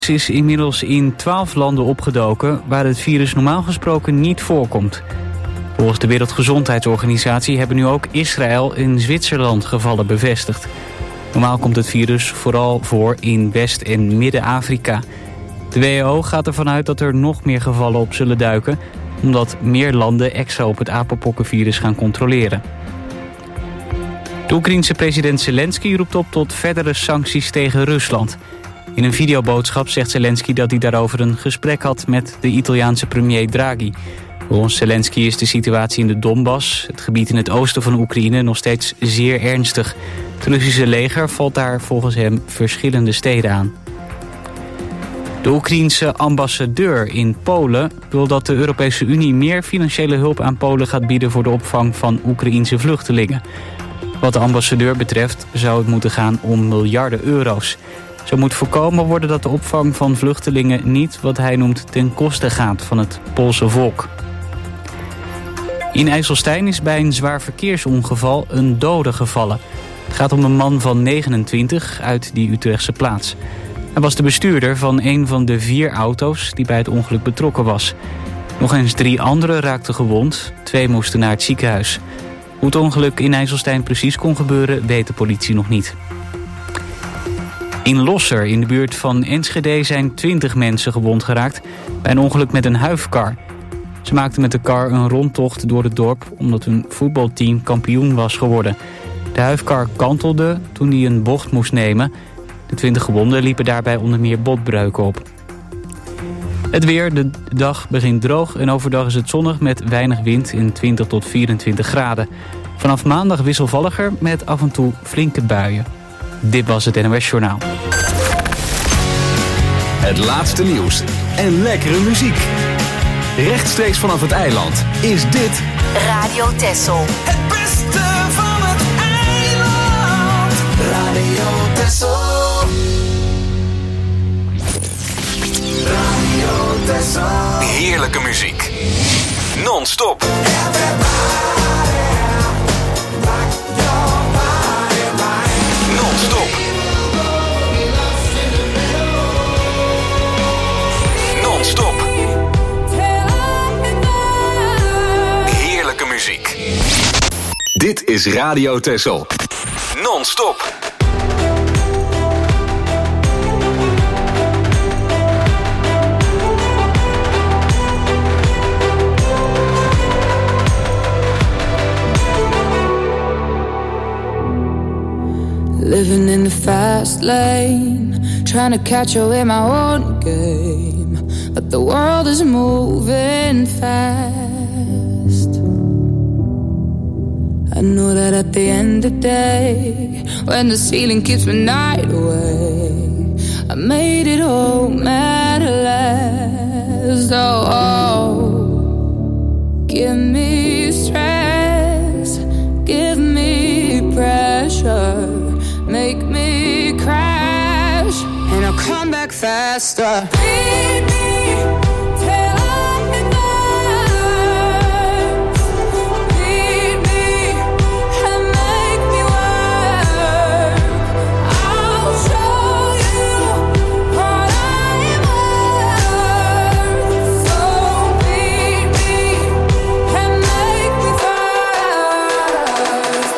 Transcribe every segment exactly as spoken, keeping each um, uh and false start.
is inmiddels in twaalf landen opgedoken waar het virus normaal gesproken niet voorkomt. Volgens de Wereldgezondheidsorganisatie hebben nu ook Israël en Zwitserland gevallen bevestigd. Normaal komt het virus vooral voor in West- en Midden-Afrika. De W H O gaat ervan uit dat er nog meer gevallen op zullen duiken, omdat meer landen extra op het apenpokkenvirus gaan controleren. De Oekraïense president Zelensky roept op tot verdere sancties tegen Rusland. In een videoboodschap zegt Zelensky dat hij daarover een gesprek had met de Italiaanse premier Draghi. Volgens Zelensky is de situatie in de Donbass, het gebied in het oosten van Oekraïne, nog steeds zeer ernstig. Het Russische leger valt daar volgens hem verschillende steden aan. De Oekraïense ambassadeur in Polen wil dat de Europese Unie meer financiële hulp aan Polen gaat bieden voor de opvang van Oekraïense vluchtelingen. Wat de ambassadeur betreft zou het moeten gaan om miljarden euro's. Zo moet voorkomen worden dat de opvang van vluchtelingen niet wat hij noemt ten koste gaat van het Poolse volk. In IJsselstein is bij een zwaar verkeersongeval een dode gevallen. Het gaat om een man van negenentwintig uit die Utrechtse plaats. Hij was de bestuurder van een van de vier auto's die bij het ongeluk betrokken was. Nog eens drie anderen raakten gewond, twee moesten naar het ziekenhuis. Hoe het ongeluk in IJsselstein precies kon gebeuren, weet de politie nog niet. In Losser, in de buurt van Enschede, zijn twintig mensen gewond geraakt bij een ongeluk met een huifkar. Ze maakten met de kar een rondtocht door het dorp omdat hun voetbalteam kampioen was geworden. De huifkar kantelde toen hij een bocht moest nemen. De twintig gewonden liepen daarbij onder meer botbreuken op. Het weer, de dag begint droog en overdag is het zonnig met weinig wind in twintig tot vierentwintig graden. Vanaf maandag wisselvalliger met af en toe flinke buien. Dit was het N O S Journaal. Het laatste nieuws en lekkere muziek. Rechtstreeks vanaf het eiland is dit Radio Texel. Het beste van het eiland. Radio Texel. Radio Texel. heerlijke muziek. Non-stop. Non-stop. Non-stop. Heerlijke muziek. Dit is Radio Texel. Non-stop. Living in the fast lane, trying to catch up in my own game, but the world is moving fast. I know that at the end of the day, when the ceiling keeps my night away, I made it all matter less. Oh, oh, give me stress, give me pressure, make me crash, and I'll come back faster. Beat me till I'm in love. Beat me and make me work. I'll show you what I'm worth. So beat me and make me fast.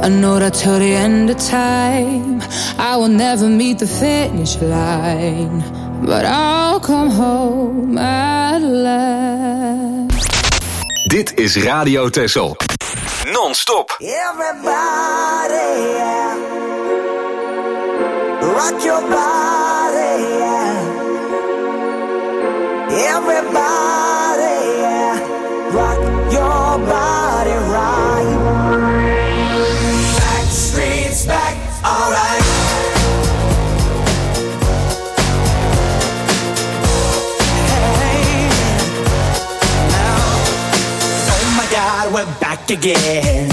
I know that till the end of time I will never meet the finish line, but I'll come home at last. Dit is Radio Texel. Non-stop. Everybody, yeah. Rock your body, yeah. Everybody, yeah. Rock your body right. Back streets back, alright. Hey, now, oh my God, we're back again.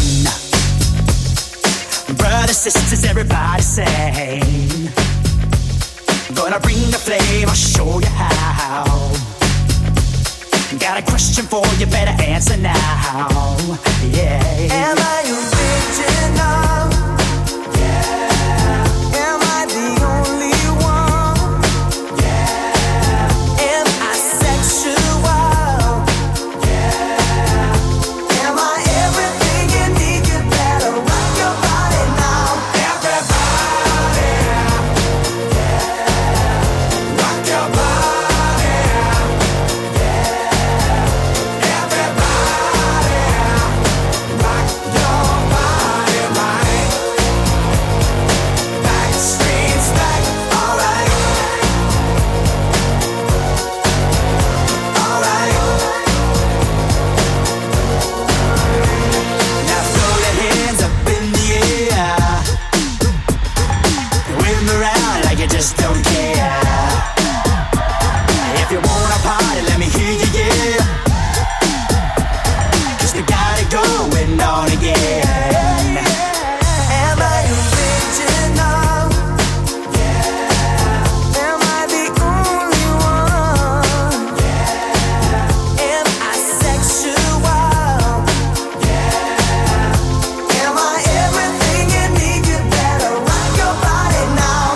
Brothers, sisters, everybody sing. Gonna bring the flame, I'll show you how. Got a question for you, better answer now. Yeah. Am I original? Yeah. Am I the only one? Yeah. Am I sexual? Yeah. Am I everything you need? You better rock your body now. Everybody. Yeah. Rock your body. Just don't care. If you wanna party, let me hear you, yeah. 'Cause we got it going on again. Am I original? Yeah. Am I the only one? Yeah. Am I sexual? Yeah. Am I everything you need? You better rock your body now.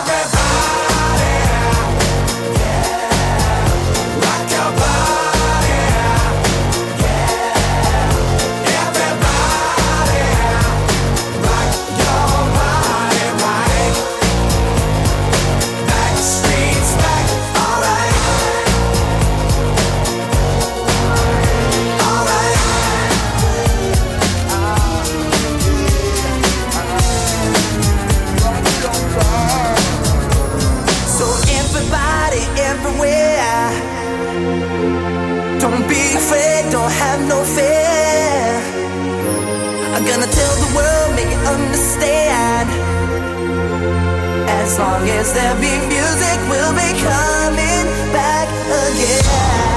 Don't be afraid, don't have no fear. I'm gonna tell the world, make it understand. As long as there be music, we'll be coming back again.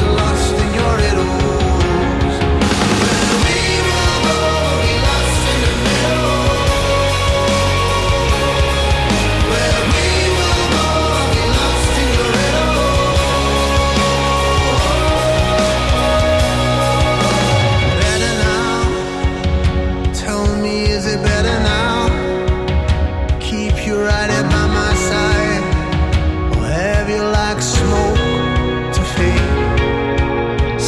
We will go, be lost in the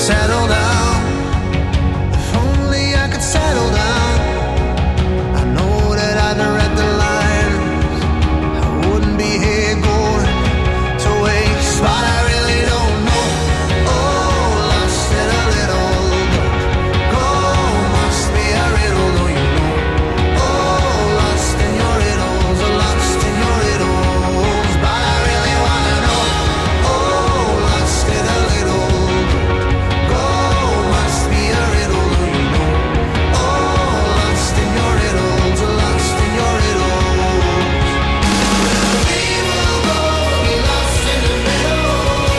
settle down. If only I could settle down. I know that I'd read the lines. I wouldn't be here going to waste, but I really don't know. Oh, lost in a little book. Oh, must be a riddle, don't you know? Oh, lost in your riddles, lost in your riddles, but I really wanna know. Oh, lost in a little book. Oh, must be a riddle, don't you know? Oh, lost in your riddles, lost in your riddles. We will go, be lost in the middle.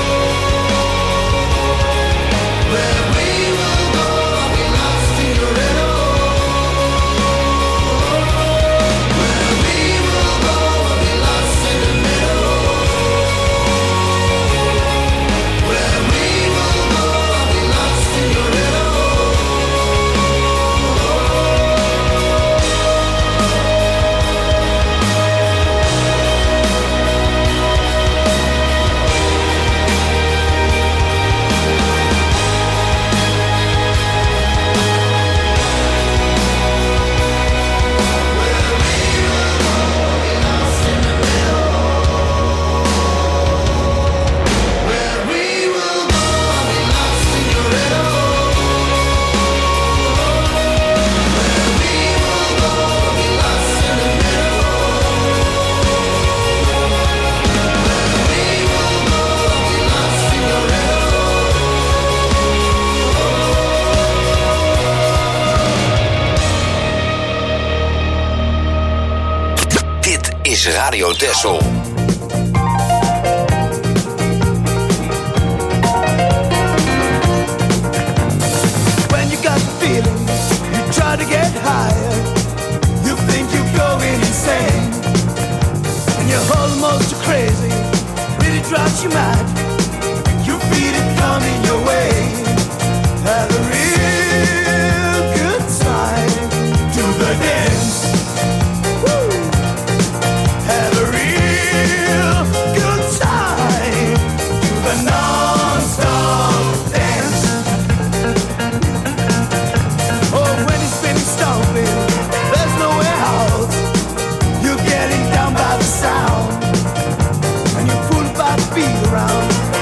Where we will go, be lost in your riddle. Where we will go, be lost in the middle. Where we will go, be lost in your riddle. Where we will go, be lost in your riddle. Where we will go, be lost in the middle. Where we will go, be lost in your riddle. Dit is Radio Texel. When you got the feeling, you try to get higher. You think you're going insane, and you're almost crazy. Really drives you mad. You feel it coming your way. Have a real good time. Do the dance. Woo. Have a real good time. Do the non-stop dance. Oh, when he's finished stomping, there's nowhere out. You're getting down by the sound, and you pull by the beat around.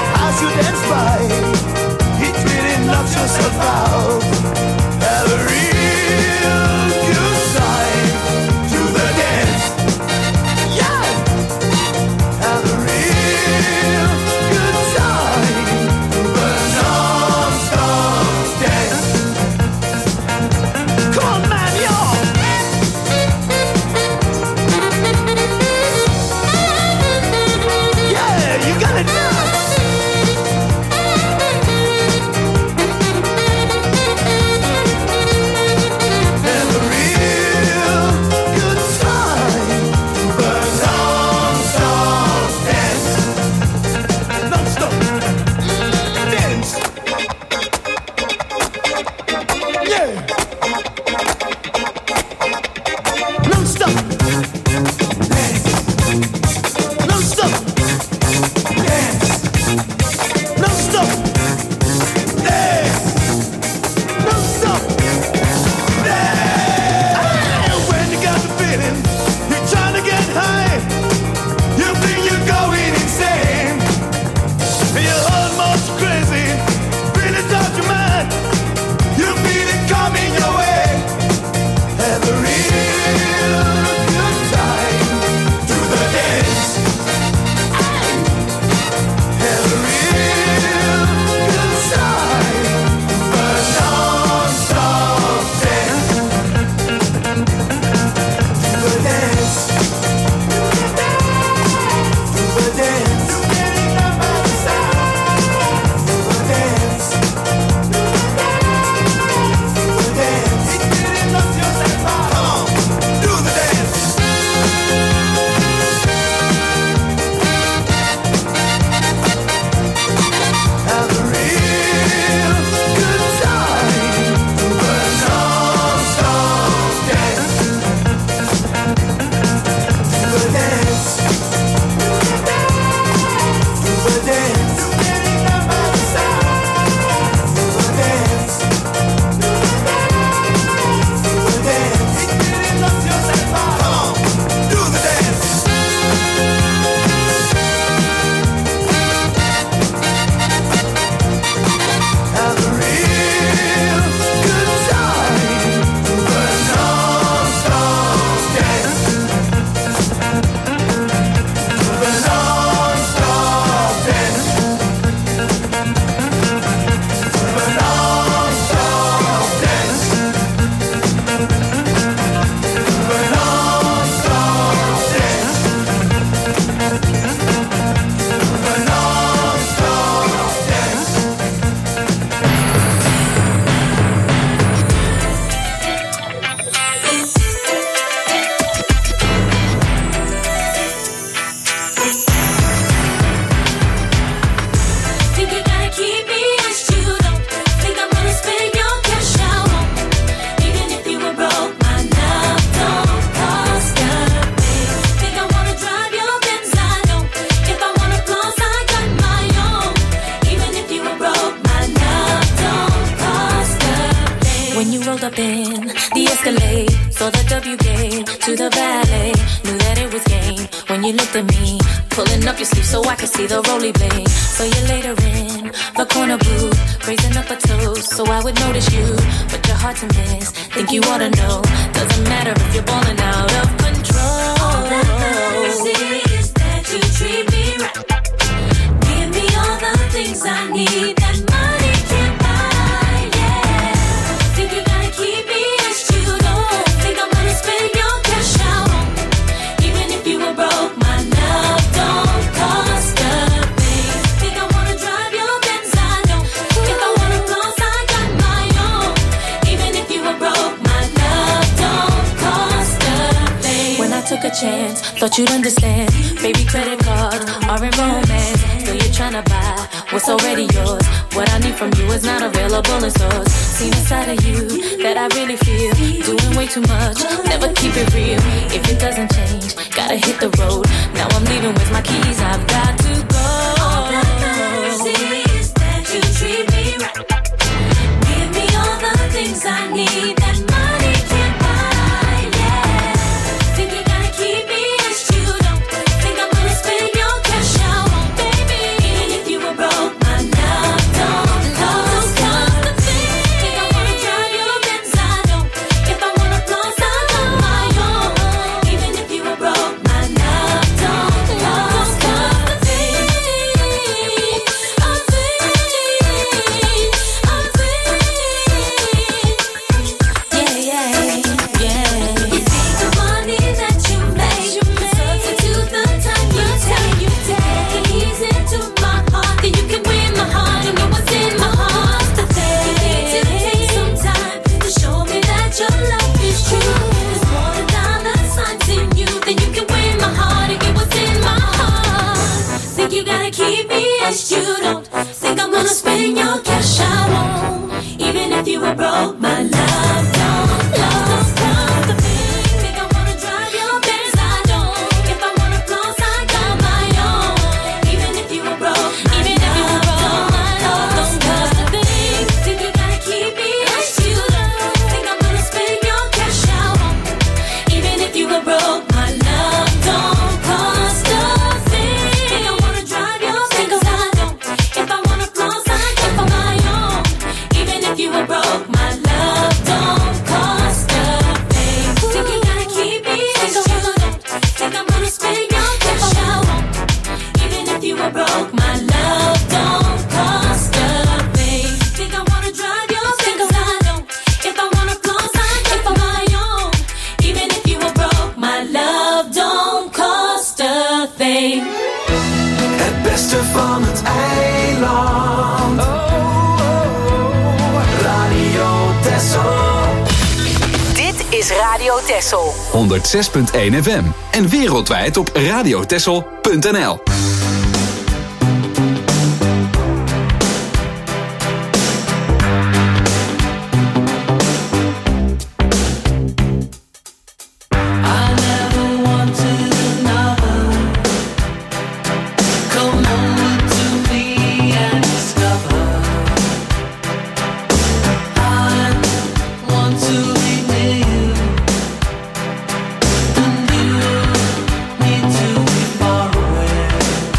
When you rolled up in the Escalade, saw the W gate to the valet, knew that it was game. When you looked at me, pulling up your sleeve so I could see the rolly blade. So you later in the corner booth, raising up a toast so I would notice you, but you're hard to miss. Think you ought to know, doesn't matter if you're balling out of control. All that matters is that you treat me right. Give me all the things I need that money can't buy. Yeah, think you gotta keep me as you don't think I'm gonna spend your cash out. Even if you were broke, my love don't cost a thing. Think I wanna drive your Benz, I don't. If I wanna floss, I got my own. Even if you were broke, my love don't cost a thing. When I took a chance, thought you'd understand. Baby, credit cards are in romance. Still you're tryna buy what's already yours. What I need from you is not available in stores. Seen a side of you that I really feel. Doing way too much, never keep it real. If it doesn't change, gotta hit the road. Now I'm leaving with my keys, I've got to go. All that matters is that you treat me right. Give me all the things I need that money can't buy. Yeah, think you gotta keep me as you don't think I'm gonna spend your cash out, baby. Even if you were broke, my love don't cost a thing. Think I wanna drive your Benz, I don't. If I wanna floss, I got my own. Even if you were broke, my love don't cost a thing. A thing, a thing. Yeah, yeah, yeah. You think the money that you make, substitute the time you take, you take it easy into my heart, then you can win my heart. You know what's in my heart. The thing you need to take some time to show me that your love is true. There's more than dollar signs in you, then you can win my heart and get what's in my heart. Think you gotta keep me as you don't think I'm gonna spend your cash, I won't. Even if you were broke, my love don't love cost a thing. Think I wanna drive your Benz, I don't. If I wanna floss, I got my own. Even if you were broke, even if you were broke, my love don't cost a thing. Think you gotta keep me as you don't think I'm gonna spend your cash, I won't. Even if you were broke, my love don't cost a thing. Think I wanna drive your Benz, I don't. If I wanna floss, I got my own. Even if you were broke, my love don't cost a thing. Think you gotta keep me as you don't think I'm gonna spend your cash, I won't. Even if you were broke, my love don't cost a thing. Think I wanna drive your Benz, I don't. If I wanna floss, I got my own. Even if you were broke, my love don't cost a thing. Het beste van het eiland. Oh, oh, oh. Radio Texel. Dit is Radio Texel. honderdzes punt één F M. En wereldwijd op radiotexel punt n l. Need to be far away.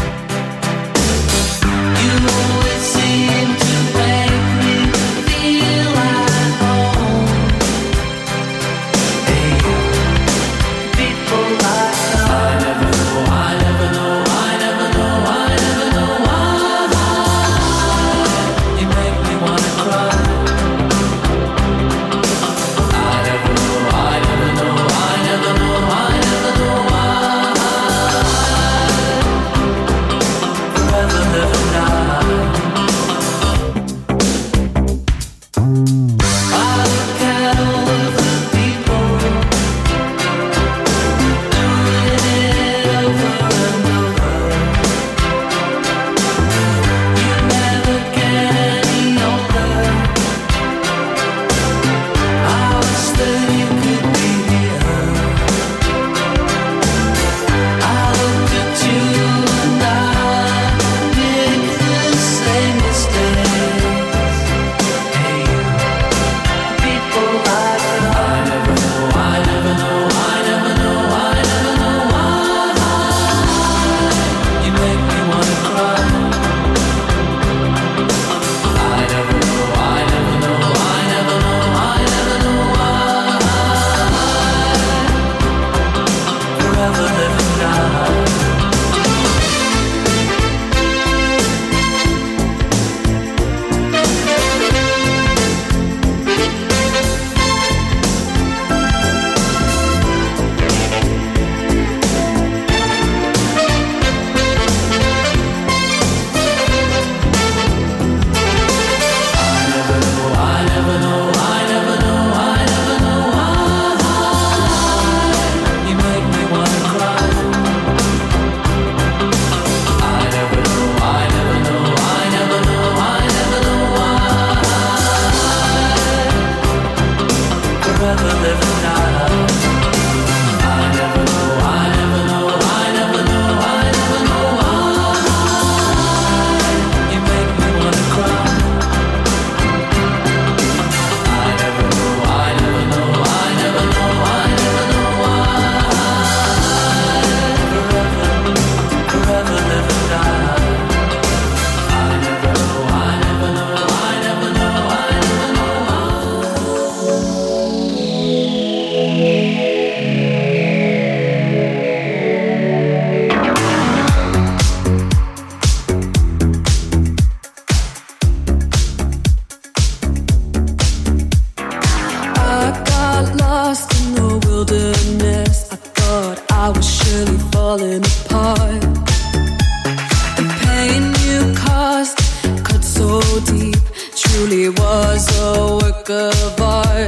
tenderness, I thought I was surely falling apart. The pain you caused cut so deep, truly was a work of art.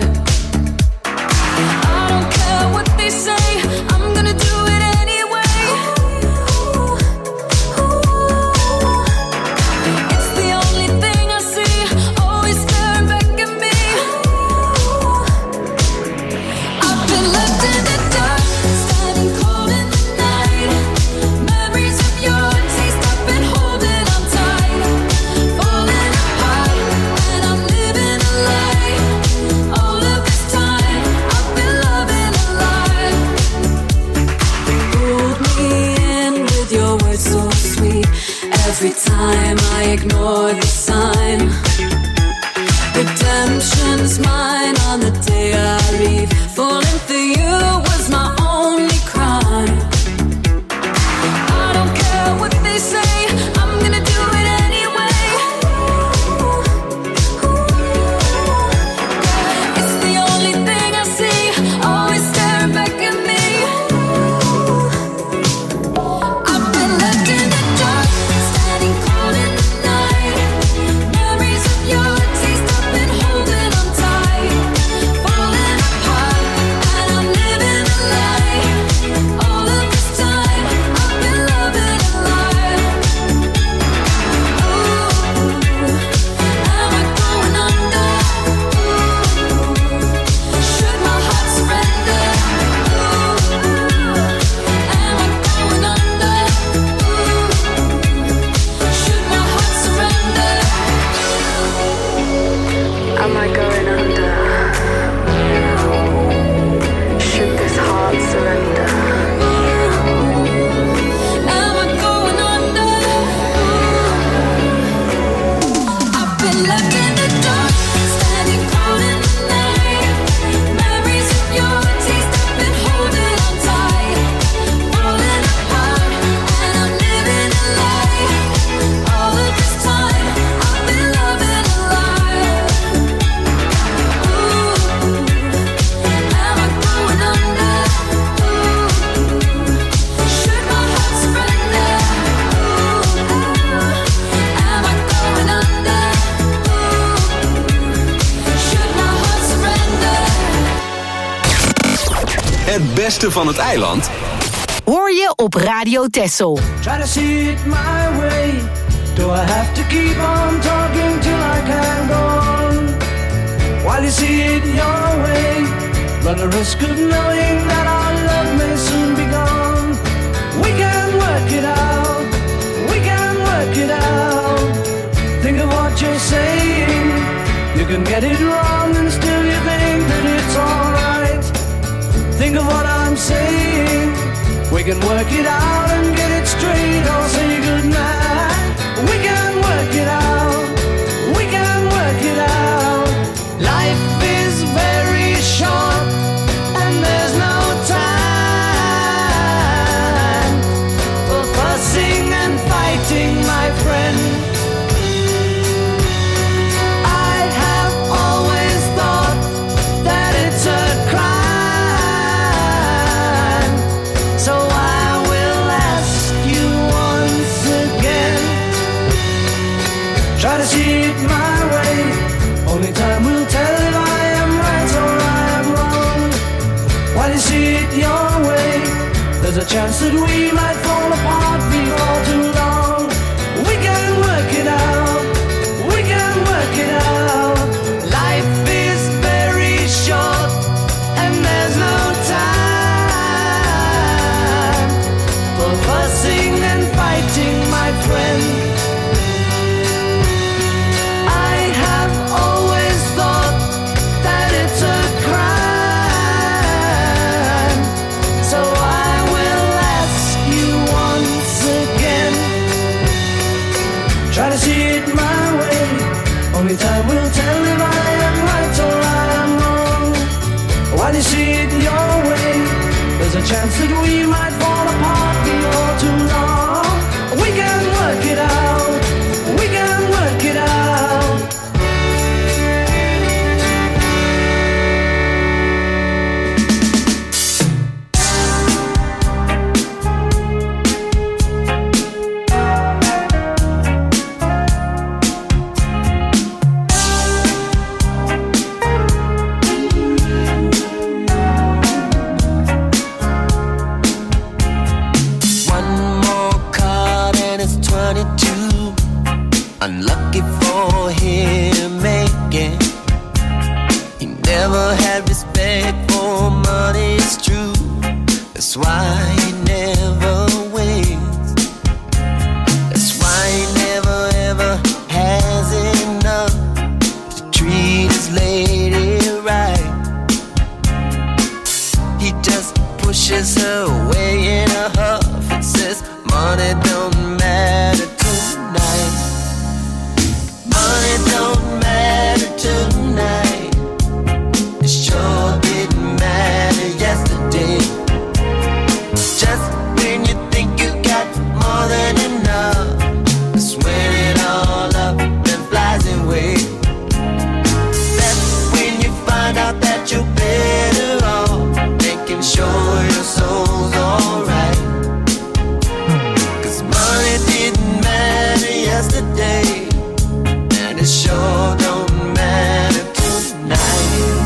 I don't care what they say, I'm gonna do it anyway. It's the only thing I see, always staring back at me. I've been left in the dark, standing cold in the night. Memories of your taste, I've been holding on tight. Falling apart, and I'm living a lie. All of this time, I've been loving a lie. Pulled me in with your words so sweet. Every time I ignore the sign. Redemption's mine on the day I leave. Falling for you was my only crime. I don't care what they say, I'm gonna do it anyway. It's the only thing I see, always staring back at me. I've been left in the dark, standing cold in the night. Memories of your taste, I've been holding on tight. Falling apart, and I'm living a lie. All of this time, I've been loving a lie. Ooh, am I going under? Should my heart surrender? Ooh, am I going under? Should my heart surrender? Am I going under? Should this heart surrender? Am I going under? I've been left in the dark, standing cold in the night. Memories of your taste, I've been holding on tight. Falling apart, and I'm living a lie. All of this time, I've been loving a lie. Ooh, am I going under? Should my heart surrender? Am I going under? Should my heart surrender? Het beste van het eiland Hoor je op Radio Texel. Try to see it my way. Do I have to keep on talking till I can go on? While you see it your way, run the risk of knowing that our love may soon be gone. We can work it out, we can work it out. Think of what you're saying. You can get it wrong and still you think that it's alright. Think of what I'm saying. We can work it out and get it straight or say goodnight. We can work it out, we can work it out. Life is very short and there's no time for fussing and fighting, my friend. I have always thought that it's a crime, so I will ask you once again. Try to see it my way. Only time will tell if I am right or I am wrong. While you see it your way, there's a chance that we might fall apart before too long. We can work it out, we can work it out. Life is very short and there's no time for fussing and fighting, my friend. I have always thought that it's a crime, so I will ask you once again. Try to see it my way. Only time will tell if I am right or I am wrong. While you see it your way, there's a chance that we might fall apart before too long. We can work it out, we can work it out. pushes her away in a huff and says, money don't matter tonight. Money don't matter tonight. It sure didn't matter yesterday. Just when you think you got more than enough, that's when it all up and flies away. That's when you find out that you're better off making sure your soul's alright. Cause money didn't matter yesterday, and it sure don't matter tonight.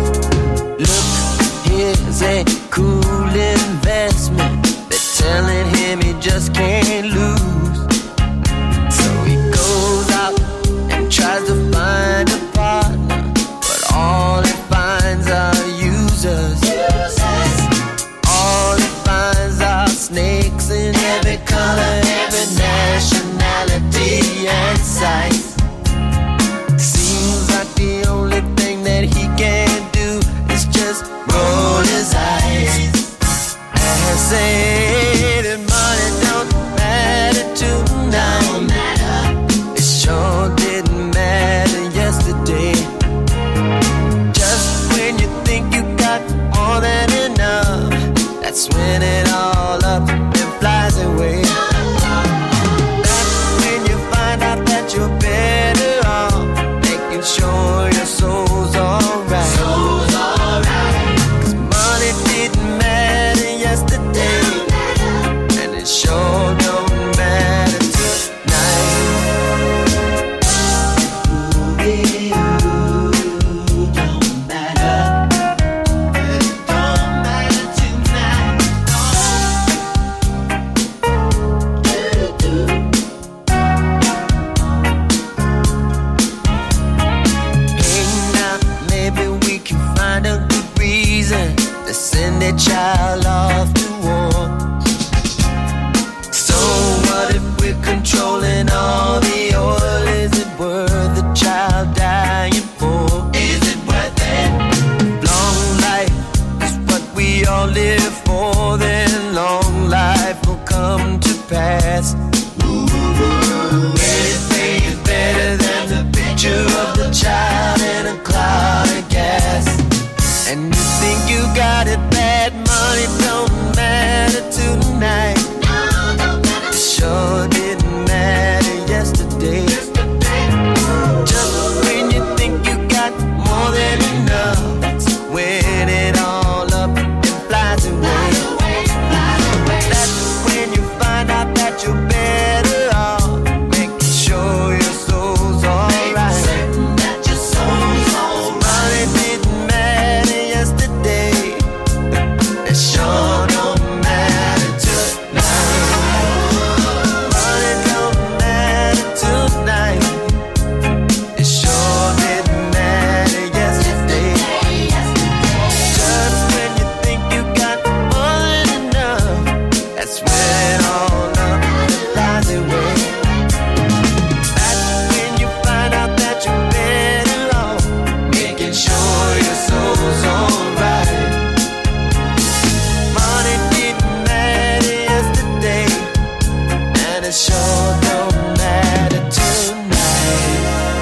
Look, here's a cool investment. They're telling him he just can't lose. So he goes out and tries to find a partner, but all he finds are users. All he finds are snakes in every color, every nationality and size. Seems like the only thing that he can do is just roll his eyes and say that money don't matter tonight. It sure didn't matter yesterday. Just when you think you got more than enough, that's when it all up and flies away. That's when you find out that you're better off making sure your soul's alright. Soul's alright. Cause money didn't matter yesterday, and it sure don't matter tonight. Ooh, don't matter. It don't matter tonight. Hey, now maybe we can find a good reason to send a child off to war. So what if we're controlling all the oil? Is it worth the child dying for? Is it worth it? Long life is what we all live for, then long life will come to pass. Anything is better than the picture of the child in a cloud of gas. And you think you got it bad, money don't matter tonight. It sure didn't matter yesterday. Just when you think you got more than enough, it's when it all up and flies away. That's when you find out that you're better off making sure your soul's alright. Money didn't matter yesterday, it sure don't matter tonight. Money don't matter tonight, it sure didn't matter yesterday. Just when you think you got more than enough, that's when all up and flies away. That's when you find out that you're better off making sure your soul's alright. Money didn't matter yesterday, and it sure don't matter tonight.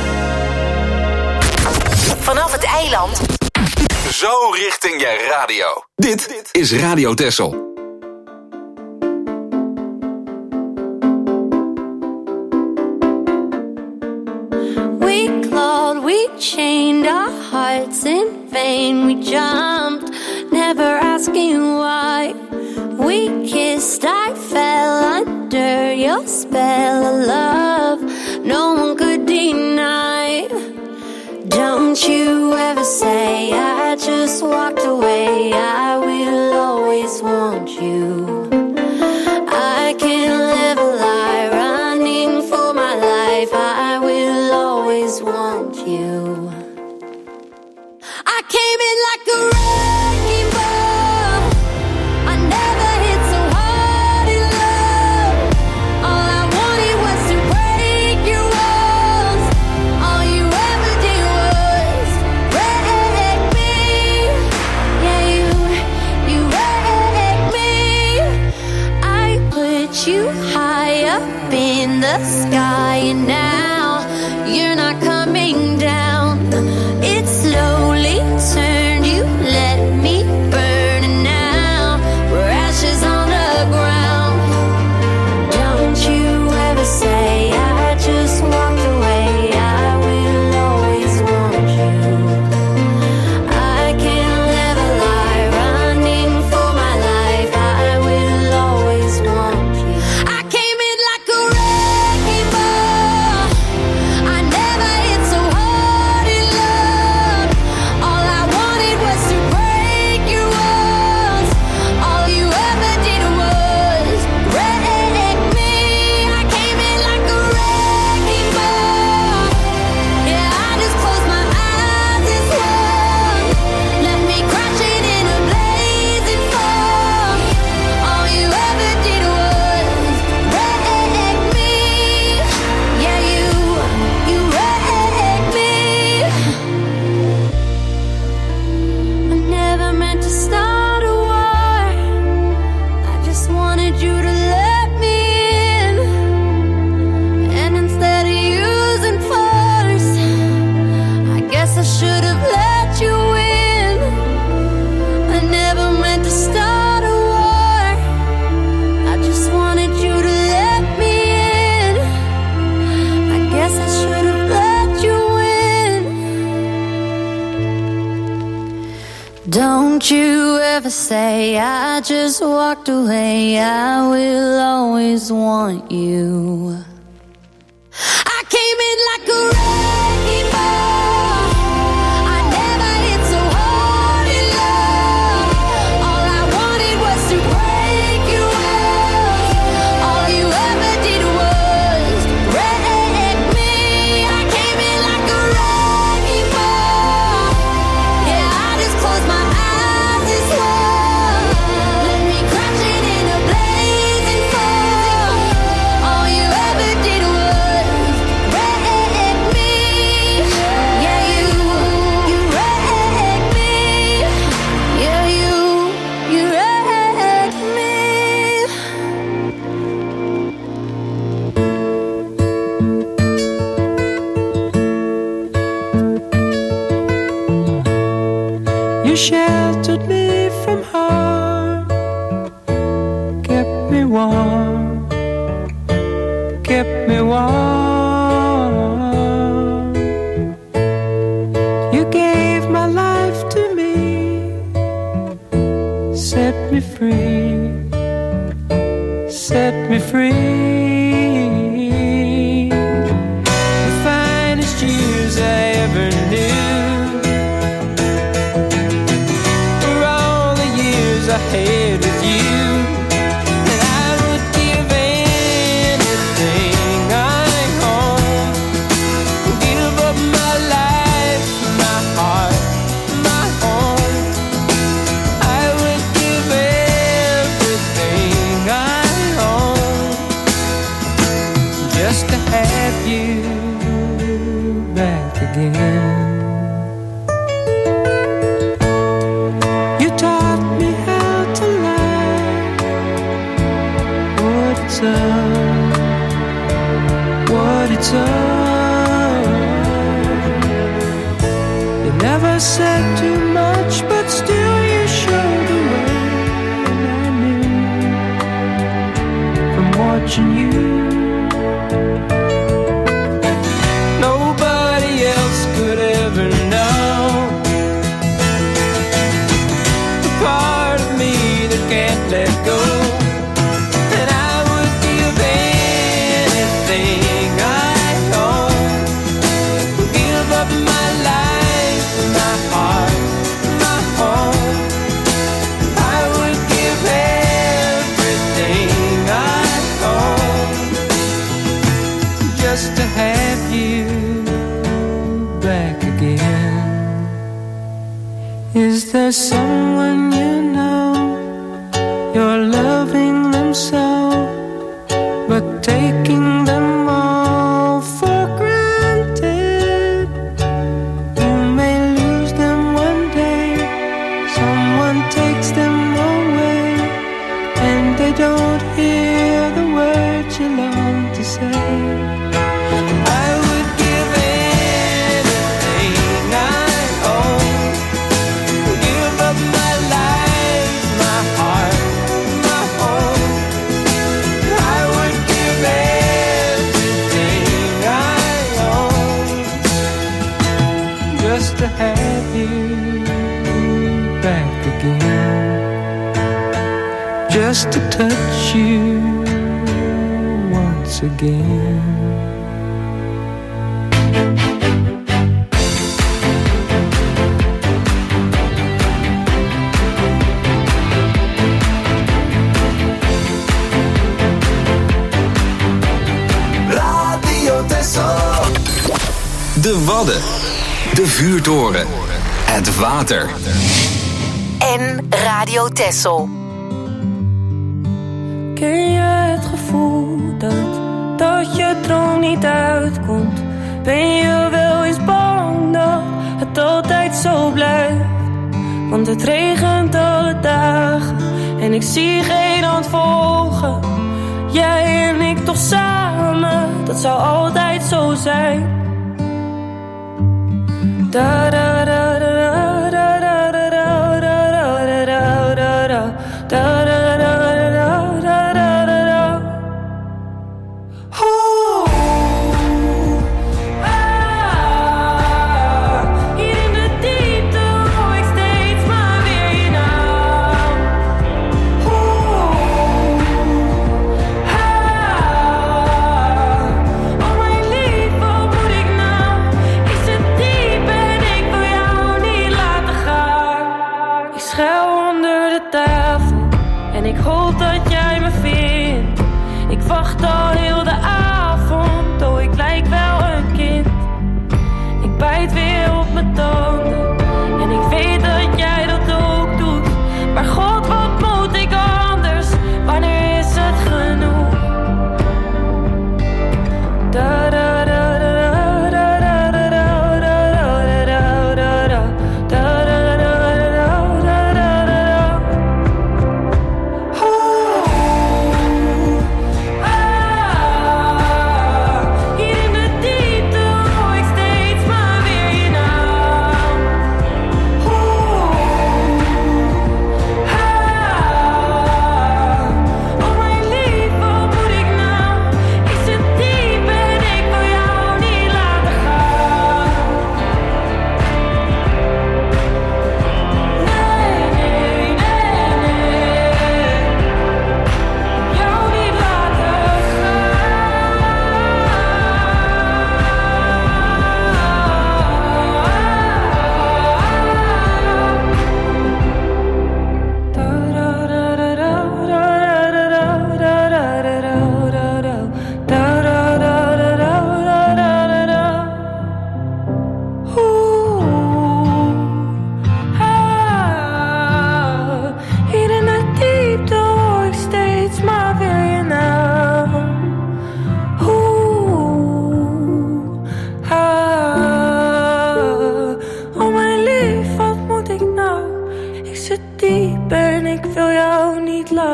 Vanaf het eiland Zo richting je radio. Dit is Radio Texel. We clawed, we chained our hearts in vain. We jumped, never asking why. We kissed, I fell under your spell of love. No one could deny. Don't you ever say I just walked away. I will always want you. I can't live a lie, running for my life. I will always want you. I came in like a wrecking ball. I never hit so hard in love. All I wanted was to break your walls. All you ever did was wreck me. Yeah, you, you wrecked should have let you in. I never meant to start a war. I just wanted you to let me in. I guess I should have let you in. Don't you ever say I just walked away. I will always want you. I came in like a wrecking ball. I never hit so hard in love. All I wanted was to break you off. All you ever did was wreck me. I came in like a wrecking ball. Yeah, I just closed my eyes and swore. Let me crashing in a blazing fall. All you ever did was You sheltered me from harm, kept me warm, kept me warm. You gave my life to me, set me free, set me free. The finest years I ever knew. I had with you, and I would give anything I own, give up my life, my heart, my home. I would give everything I own just to have you back again. What it's all. You never said too much, but still you showed the way. And I knew from watching you, nobody else could ever know the part of me that can't let go. Just to have you back again. Is there someone you know, you're loving them so, but taking them all for granted? You may lose them one day, someone takes them away, and they don't hear the words you long to say. To have you back again, just to touch you once again. Radio Texel. De Wadden. De vuurtoren. Het water. En Radio Texel. Ken je het gevoel dat, dat je droom niet uitkomt? Ben je wel eens bang dat het altijd zo blijft? Want het regent alle dagen en ik zie geen hand volgen. Jij en ik toch samen, dat zou altijd zo zijn. Da-da.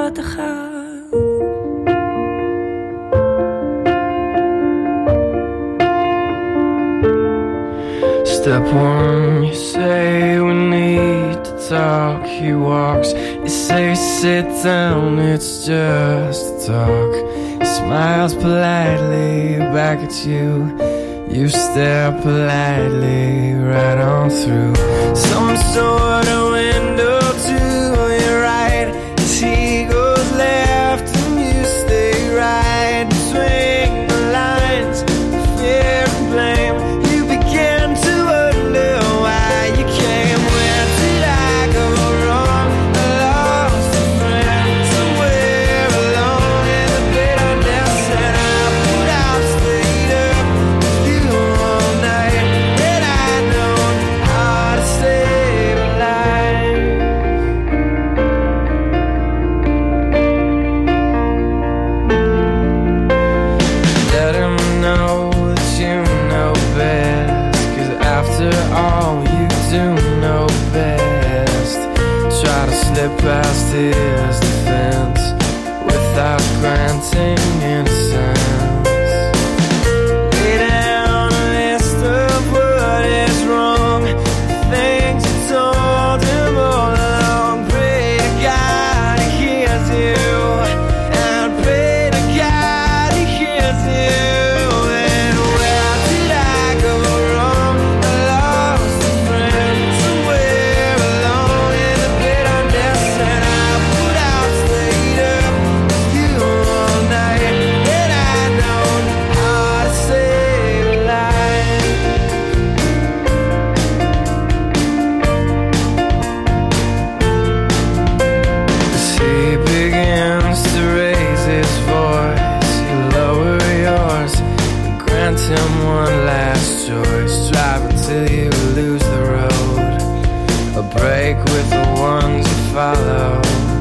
laten gaan. Step one, you say we need to talk. He walks, you say sit down, it's just talk. He smiles politely back at you. You stare politely right on through some sort of window to your right. As he goes left and you stay right. Swing the lines, fear and blame. You begin to wonder why you came. Where did I go wrong? I lost a friend somewhere alone in the bitterness, and I put out, stayed up with you all night. And I know how to save a life. Let him know that you know best, 'cause after all you do know best. Try to slip past his defense without granting innocence. Lay down a list of what is wrong, the things you told him all along. Pray to God he hears you, and pray to God he hears you. And where did I go wrong? I lost a friend somewhere alone in the bitterness, and I put out, stayed up with you all night. And I know how to save a life. As he begins to raise his voice, you lower yours and grant him one last choice. Drive until you lose the road, a break with the ones you follow.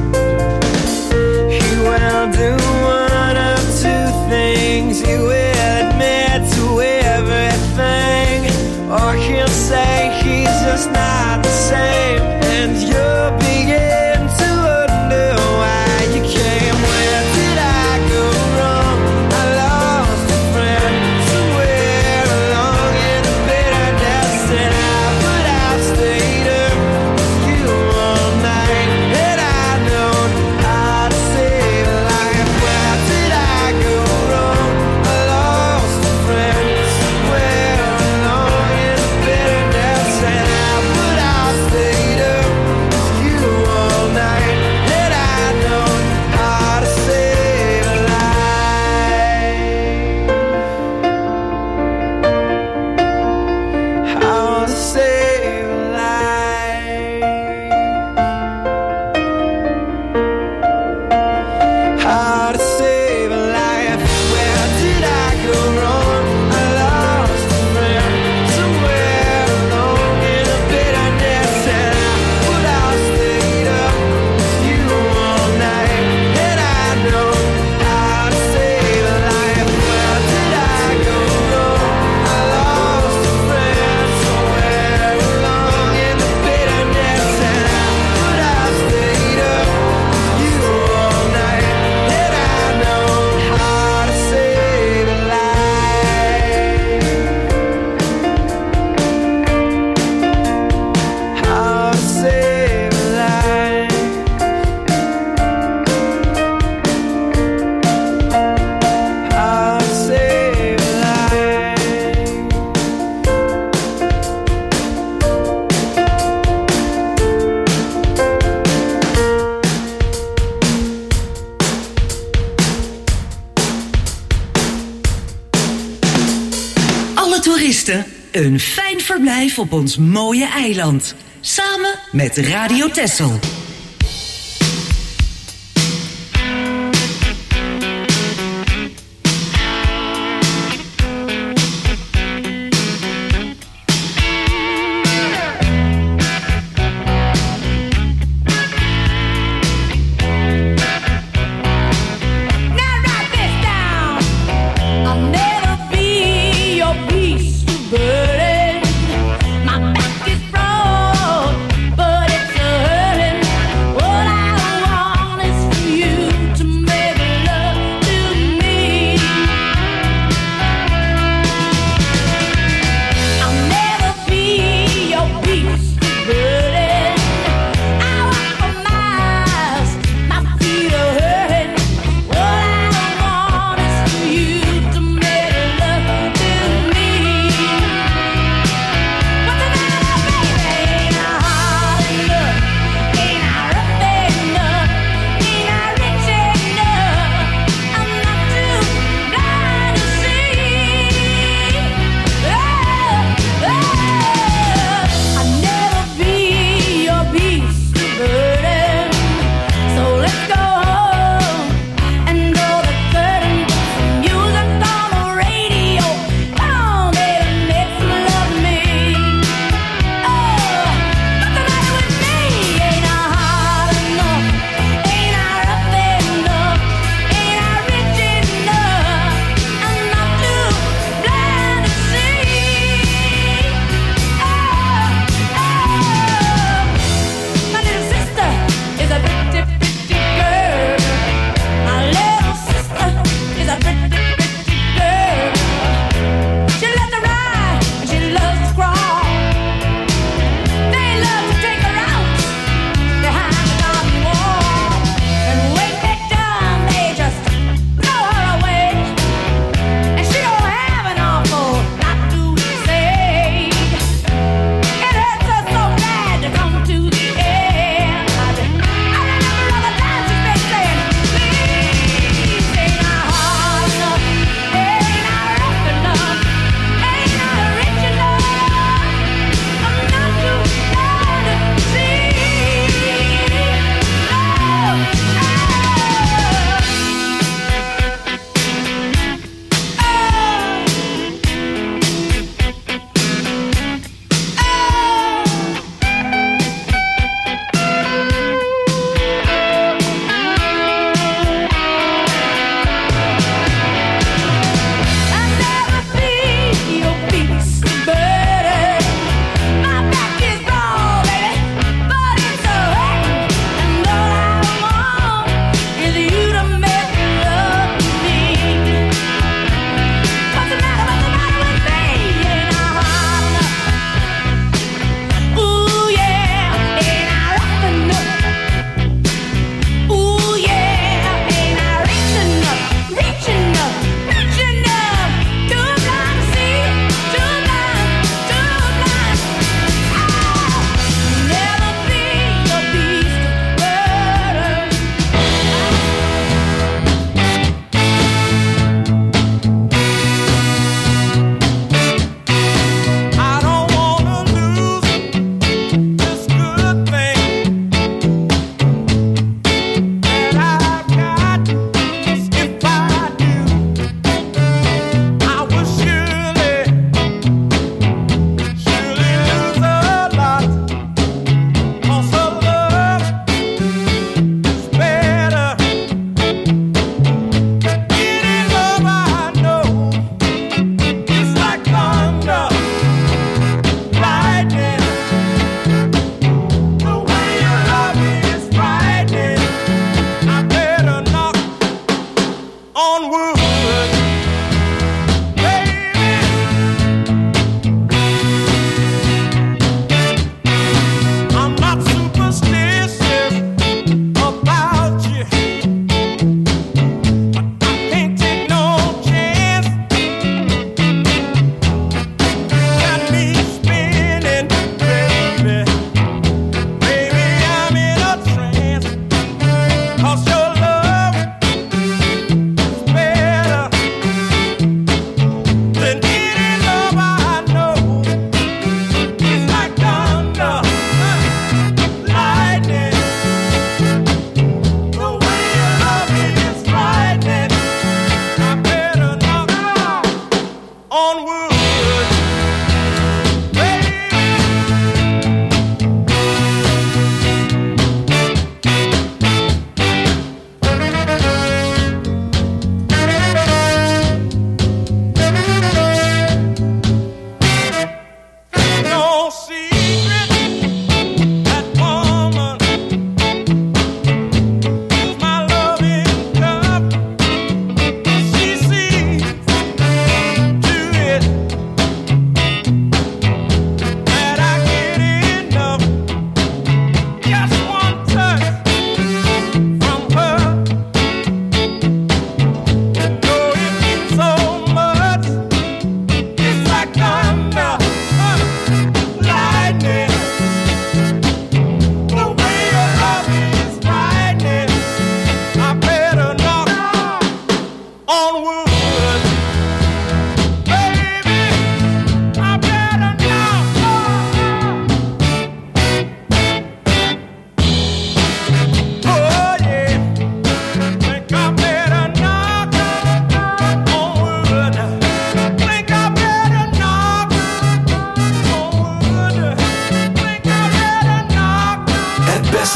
He will do one of two things. He will admit to everything, or he'll say he's just not the same, and you'll begin to wonder why you came. Where did I go wrong? I lost a friend somewhere along in the bitterness, and I put out, stayed up with you all night. And I know how to save a life. Where did I go wrong? I lost a friend somewhere along in the bitterness, and I put out, stayed up with you all night. And I know how to save a life. How to save a life. How to save a life. Where did I go wrong? I lost a friend somewhere along in the bitterness, and I put out, stayed up with you all night. And I know how to save a life. Where did I go wrong? I lost a friend somewhere along in the bitterness, and I put out, stayed up with you all night. And I know how to save a life. How to save a life. How to save a life. Alle toeristen een fijn verblijf op ons mooie eiland. Samen met Radio Texel. Now write this down. I'll never be your piece of burden. My back is broad, but it's a hurting.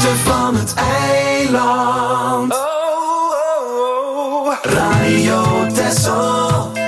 mooiste van het eiland. Oh, oh, oh. Radio Texel.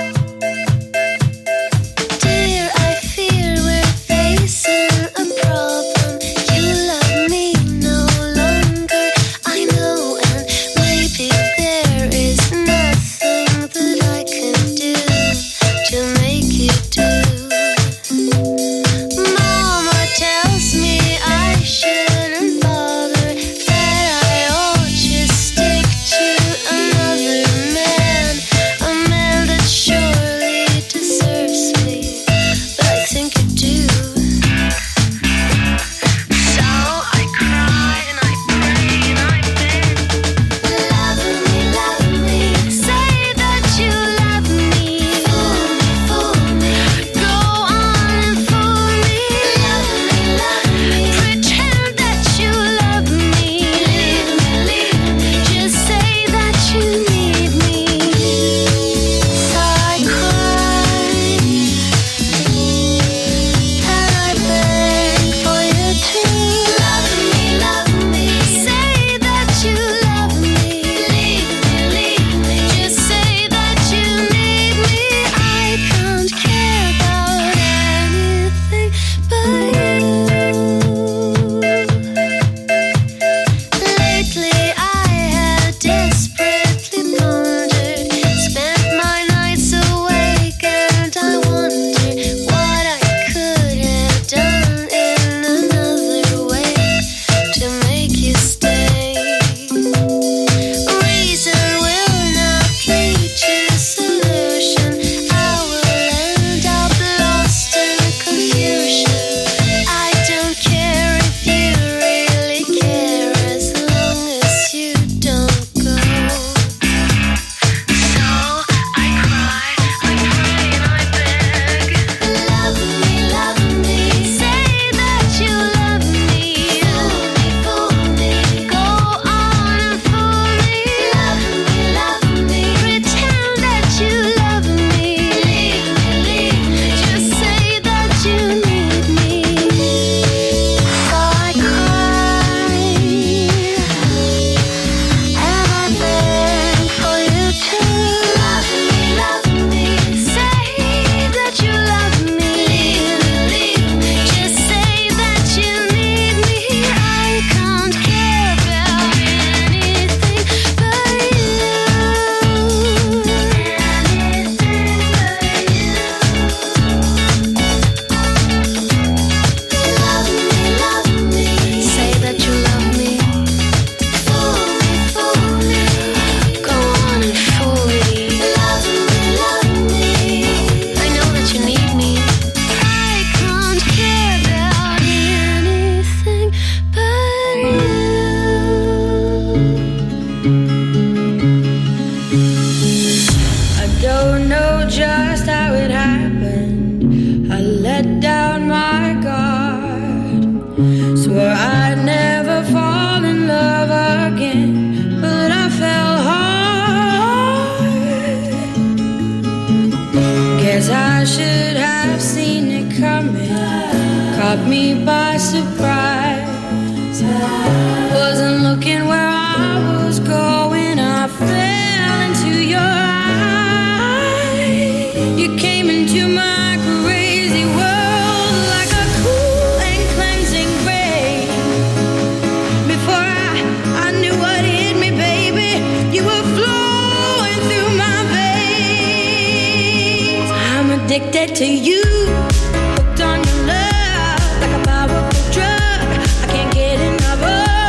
Addicted to you, hooked on your love, like a powerful drug. I can't get enough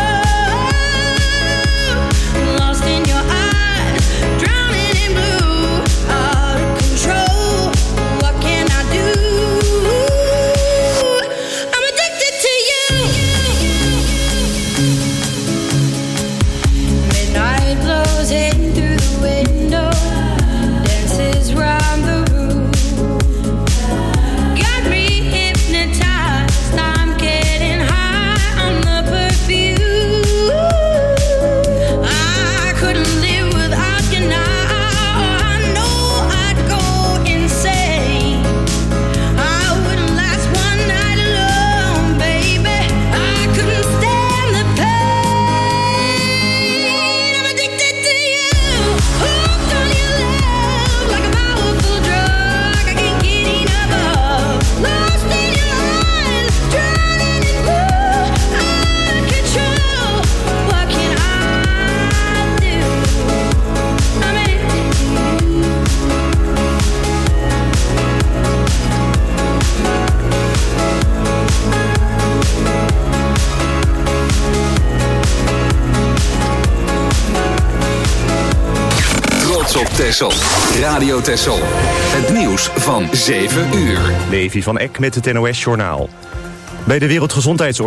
of. Lost in your eyes, drowning in blue, out of control. What can I do? I'm addicted to you. Midnight blows in through the window, dances round the room. Texel. Radio Texel. Het nieuws van zeven uur. Levi van Eck met het N O S Journaal. Bij de Wereldgezondheidsorganisatie